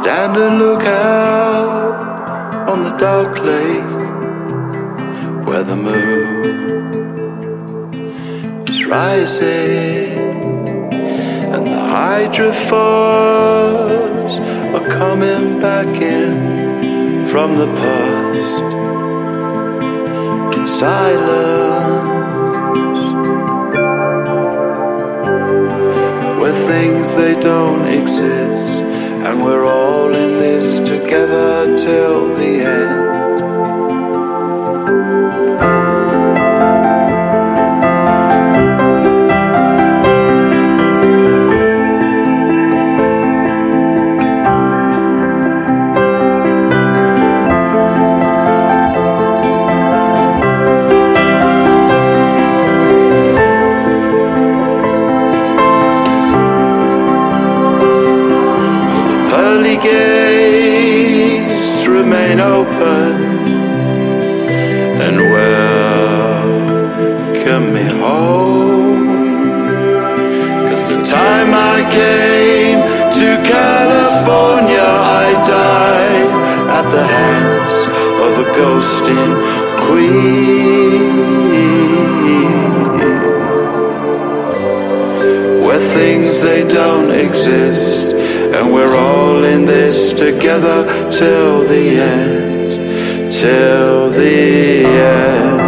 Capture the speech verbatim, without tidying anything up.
stand and look out on the dark lake where the moon is rising and the hydrophores are coming back in from the past in silence, where things they don't exist, and we're all in this together till the end. Gates remain open and welcome me home, 'cause the time I came to California I died at the hands of a ghosting queen, where things they don't exist, and we're all in this together till the end, till the end.